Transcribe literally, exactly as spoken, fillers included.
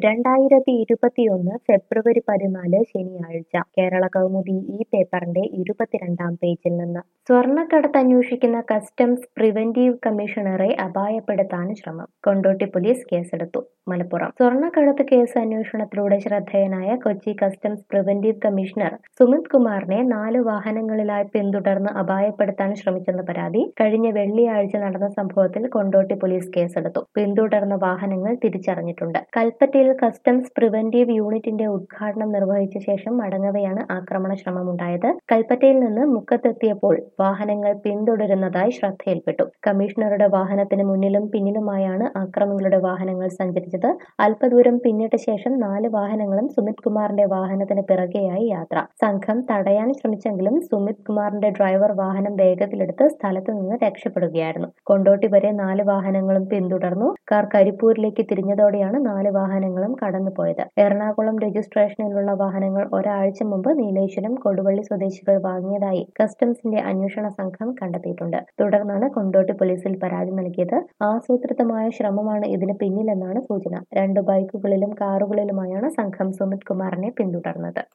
രണ്ടായിരത്തി ഇരുപത്തിയൊന്ന് ഫെബ്രുവരി പതിനാല് ശനിയാഴ്ച കേരള കൗമുദി ഈ പേപ്പറിന്റെ ഇരുപത്തിരണ്ടാം പേജിൽ നിന്ന് സ്വർണ്ണക്കടത്ത് അന്വേഷിക്കുന്ന കസ്റ്റംസ് പ്രിവന്റീവ് കമ്മീഷണറെ അപായപ്പെടുത്താൻ ശ്രമം. കൊണ്ടോട്ടി പോലീസ് കേസെടുത്തു. മലപ്പുറം സ്വർണ്ണക്കടത്ത് കേസ് അന്വേഷണത്തിലൂടെ ശ്രദ്ധേയനായ Kochi customs preventive commissioner Sumit കുമാറിനെ നാല് വാഹനങ്ങളിലായി പിന്തുടർന്ന് അപായപ്പെടുത്താൻ ശ്രമിച്ചെന്ന പരാതി കഴിഞ്ഞ വെള്ളിയാഴ്ച നടന്ന സംഭവത്തിൽ കൊണ്ടോട്ടി പോലീസ് കേസെടുത്തു. പിന്തുടർന്ന വാഹനങ്ങൾ തിരിച്ചറിഞ്ഞിട്ടുണ്ട്. കൽപ്പറ്റയിൽ കസ്റ്റംസ് പ്രിവന്റീവ് യൂണിറ്റിന്റെ ഉദ്ഘാടനം നിർവഹിച്ച ശേഷം മടങ്ങവെയാണ് ആക്രമണ ശ്രമമുണ്ടായത്. കൽപ്പറ്റയിൽ നിന്ന് മുക്കത്തെത്തിയപ്പോൾ വാഹനങ്ങൾ പിന്തുടരുന്നതായി ശ്രദ്ധയിൽപ്പെട്ടു. കമ്മീഷണറുടെ വാഹനത്തിന് മുന്നിലും പിന്നിലുമായാണ് ആക്രമികളുടെ വാഹനങ്ങൾ സഞ്ചരിച്ചത്. അല്പദൂരം പിന്നിട്ട ശേഷം നാല് വാഹനങ്ങളും സുമിത് കുമാറിന്റെ വാഹനത്തിന് പിറകെയായി യാത്ര. സംഘം തടയാൻ ശ്രമിച്ചെങ്കിലും സുമിത് കുമാറിന്റെ ഡ്രൈവർ വാഹനം വേഗത്തിലെടുത്ത് സ്ഥലത്തു നിന്ന് രക്ഷപ്പെടുകയായിരുന്നു. കൊണ്ടോട്ടി വരെ നാല് വാഹനങ്ങളും പിന്തുടർന്നു. കാർ കരിപ്പൂരിലേക്ക് തിരിഞ്ഞതോടെയാണ് നാല് വാഹനങ്ങളും കടന്നുപോയത്. എറണാകുളം രജിസ്ട്രേഷനിലുള്ള വാഹനങ്ങൾ ഒരാഴ്ച മുമ്പ് നീലേശ്വരം കൊടുവള്ളി സ്വദേശികൾ വാങ്ങിയതായി കസ്റ്റംസിന്റെ അന്വേഷണ സംഘം കണ്ടെത്തിയിട്ടുണ്ട്. തുടർന്നാണ് കൊണ്ടോട്ടി പോലീസിൽ പരാതി നൽകിയത്. ആസൂത്രിതമായ ശ്രമമാണ് ഇതിന് പിന്നിലെന്നാണ് സൂചന. രണ്ട് ബൈക്കുകളിലും കാറുകളിലുമായാണ് സംഘം സുമിത് കുമാറിനെ പിന്തുടർന്നത്.